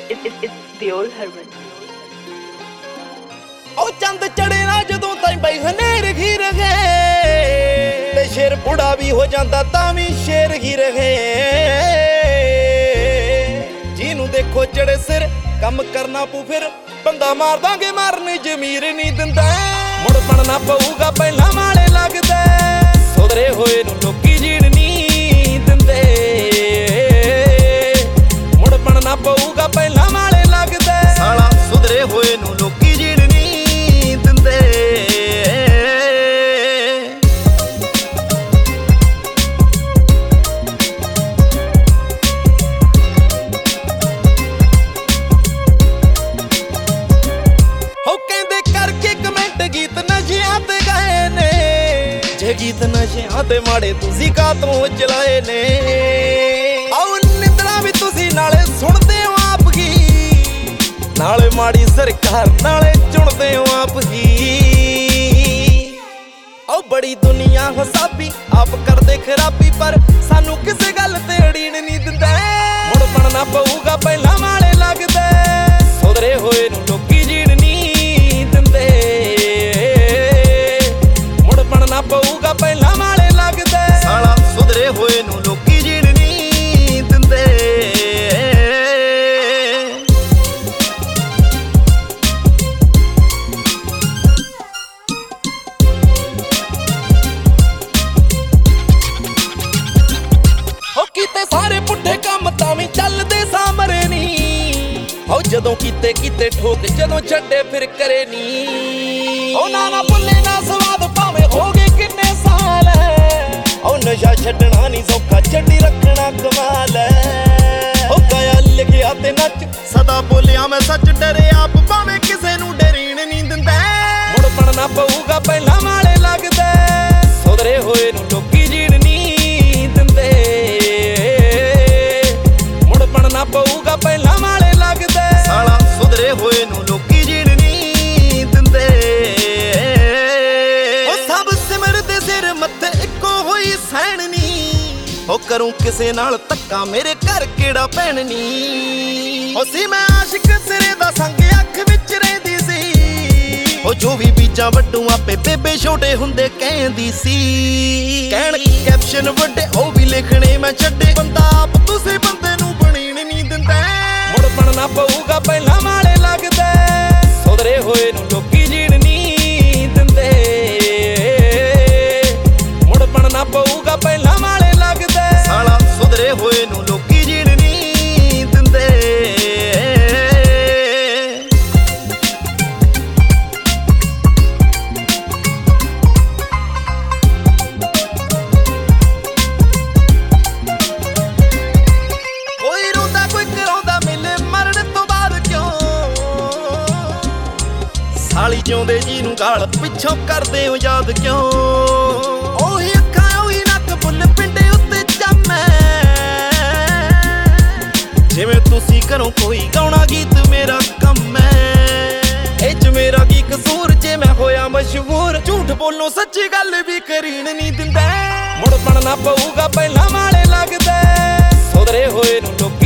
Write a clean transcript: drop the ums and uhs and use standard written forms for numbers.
It's the old Herman. ਉਹ ਚੰਦ ਚੜੇ ਨਾ ਜਦੋਂ ਤਾਈ ਬਈ ਹਨੇਰ ਘੀ ਰਗੇ ਤੇ ਸ਼ੇਰ ਬੁੜਾ ਵੀ ਹੋ ਜਾਂਦਾ ਤਾਂ ਵੀ ਸ਼ੇਰ ਘੀ ਰਗੇ ਜਿਹਨੂੰ ਦੇਖੋ ਚੜੇ ਸਿਰ ਕੰਮ ਕਰਨਾ ਪੂ ਫਿਰ ਬੰਦਾ ਮਾਰ ਦਾਂਗੇ ਮਾਰਨ ਜ਼ਮੀਰ ਨਹੀਂ ਦਿੰਦਾ ਮੁੜ ਬਣਨਾ ਪਊਗਾ ਪਹਿਲਾਂ ਵਾਲੇ ਲੱਗਦਾ ਸੁਧਰੇ ਹੋਏ ਨੂੰ ਲੋਕੀ ਜੀਣ ਨਹੀਂ ਦਿੰਦੇ ਮੁੜ ਬਣਨਾ ਪਊਗਾ ਪਹਿਲਾਂ ਵਾਲੇ ਲੱਗਦਾ ਸਾਲਾ ਸੁਧਰੇ ਹੋਏ ਨੂੰ ਲੋਕੀ ਜੀਣ ਨਹੀਂ ਦਿੰਦੇ ਹੋ ਕਹਿੰਦੇ ਕਰਕੇ ਕਮੈਂਟ ਗੀਤ ਨਸ਼ਿਆਂ ਤੇ ਗਏ ਨੇ ਜੇ ਗੀਤ ਨਸ਼ਿਆਂ ਤੇ ਮਾੜੇ ਤੁਸੀਂ ਕਾਤੋਂ ਚਲਾਏ ਨੇ ਆਉ ਨਿੰਦਣਾ ਵੀ ਤੁਸੀਂ ਨਾਲੇ ਸੁਣਦੇ ਹੋ ਆਪ ਹੀ ਨਾਲੇ ਮਾੜੀ ਸਰਕਾਰ ਨਾਲੇ ਚੁਣਦੇ ਹੋ ਆਪ ਹੀ ਓ ਬੜੀ ਦੁਨੀਆ ਹਸਾਬੀ ਆਪ ਕਰਦੇ ਖਰਾਬੀ ਪਰ ਸਾਨੂੰ ਕਿਸੇ ਗੱਲ ਤੇ ਅੜੀਣ ਨਹੀਂ ਦਿੰਦਾ ਮੁੜ ਬਣਨਾ ਪਊਗਾ ਪਹਿਲਾਂ ਵਾਲੇ ਲੱਗਦਾ ਸੁਧਰੇ ਹੋਏ ਨੂੰ ਲੋਕੀ ਜੀਣ ਨਹੀਂ ਦਿੰਦੇ ਮੁੜ ਬਣਨਾ ਪਊਗਾ ਪਹਿਲਾਂ ਵਾਲੇ ਲੱਗਦਾ ਸਾਲਾ ਸੁਧਰੇ ਹੋਏ ਨੂੰ ਲੋਕੀ ਜੀਣ ਨਹੀਂ ਦਿੰਦੇ ਕੀਤੇ ਸਾਰੇ ਪੁੱਠੇ ਕੰਮ ਤਾਂ ਵੀ ਚੱਲਦੇ ਸਾਮਰੇ ਨੀ ਹੋ ਜਦੋਂ ਕੀਤੇ ਠੋਕ ਜਦੋਂ ਛੱਡੇ ਫਿਰ ਕਰੇ ਨੀ ਉਹ ਨਾ ਭੁੱਲੇ ਨਾ ਸਵਾਦ ਭਾਵੇਂ ਹੋ ਗਏ ਕਿੰਨੇ ਸਾਲ ਉਹ ਨਸ਼ਾ ਛੱਡਣਾ ਨਹੀਂ ਸੌਖਾ ਛੱਡੀ ਰੱਖਣਾ ਕਮਾਲ ਉਹ ਗਿਆ ਲਿਖਿਆ ਤੇ ਨੱਚ ਸਦਾ ਬੋਲਿਆ ਮੈਂ ਸੱਚ ਡਰੇ ਆਪ ਭਾਵੇਂ ਕਿਸੇ ਨੂੰ ਡਰੀਣ ਨਹੀਂ ਦਿੰਦਾ ਮੁੜ ਬਣਨਾ ਪਊਗਾ ਪਹਿਲਾਂ ਵਾਲੇ ਲੱਗਦਾ ਸੁਧਰੇ ਹੋਏ ਨੂੰ ਲੋਕੀ ਜੀਣ ਨਹੀਂ ਦਿੰਦੇ ਬਣਨਾ ਪਊਗਾ ਪਹਿਲਾਂ ਵਾਲੇ ਲੱਗਦਾ ਸਾਲਾ ਸੁਧਰੇ ਹੋਏ ਨੂੰ ਲੋਕੀ ਜੀਣ ਨਹੀਂ ਦਿੰਦੇ ਉਹ ਸਭ ਸਿਮਰਦੇ ਸਿਰ ਮੱਥੇ ਇੱਕੋ ਹੋਈ ਸੈਣ ਨੀ ਉਹ ਕਰੂੰ ਕਿਸੇ ਨਾਲ ਧੱਕਾ ਮੇਰੇ ਘਰ ਕਿਹੜਾ ਭੈਣ ਨੀ ਉਹ ਸੀ ਮੈਂ ਆਸ਼ਿਕ ਸਿਰੇ ਦਾ ਸੰਗ ਅੱਖ ਵਿੱਚ ਰਹਿੰਦੀ ਸੀ ਉਹ ਜੋ ਵੀ ਬੀਜਾਂ ਵੱਡੂ ਆਪੇ ਬੇਬੇ ਛੋਟੇ ਹੁੰਦੇ ਕਹਿੰਦੀ ਸੀ ਕਹਿਣ ਕੈਪਸ਼ਨ ਵੱਡੇ ਉਹ ਵੀ ਲਿਖਣੇ ਮੈਂ ਛੱਡੇ ਬੰਦਾ ਆਪ ਤੁਸੀਂ ਬੰਦੇ ਨੂੰ ਬਣੀਣ ਨਹੀਂ ਦਿੰਦਾ ਮੁੜ ਬਣਨਾ ਪਊਗਾ ਪਹਿਲਾਂ ਵਾਲੇ ਲੱਗਦਾ ਸੁਧਰੇ ਹੋਏ ਨੂੰ ਲੋਕੀ ਜੀਣ ਨਹੀਂ ਦਿੰਦੇ ਮੁੜ ਬਣਨਾ ਪਊਗਾ ਪਹਿਲਾਂ ਵਾਲੇ ਲੱਗਦਾ ਸਾਲਾ ਸੁਧਰੇ ਹੋਏ ਨੂੰ ਲੋਕੀ ਜੀਣ ਨਹੀਂ ਦਿੰਦੇ ਸਾਲੀ ਜਿਉਂਦੇ ਜੀ ਨੂੰ ਗਾਲ ਪਿੱਛੋਂ ਕਰਦੇ ਹੋ ਯਾਦ ਕਿਉਂ ਉਹੀ ਅੱਖਾਂ ਉਹੀ ਨੱਕ ਬੁੱਲ ਪਿੰਡੇ ਉੱਤੇ ਜੰਮੇ ਜਿਵੇਂ ਤੁਸੀਂ ਘਰੋਂ ਕੋਈ ਗਾਉਣਾ ਗੀਤ ਮੇਰਾ ਕੰਮ ਹੈ ਇਹ ਚ ਮੇਰਾ ਕੀ ਕਸੂਰ ਜੇ ਮੈਂ ਹੋਇਆ ਮਸ਼ਹੂਰ ਝੂਠ ਬੋਲੋ ਸੱਚੀ ਗੱਲ ਵੀ ਕਰੀਣ ਨਹੀਂ ਦਿੰਦਾ ਮੁੜ ਬਣਨਾ ਪਊਗਾ ਪਹਿਲਾਂ ਵਾਲੇ ਲੱਗਦਾ ਸੁਧਰੇ ਹੋਏ ਨੂੰ ਲੋਕ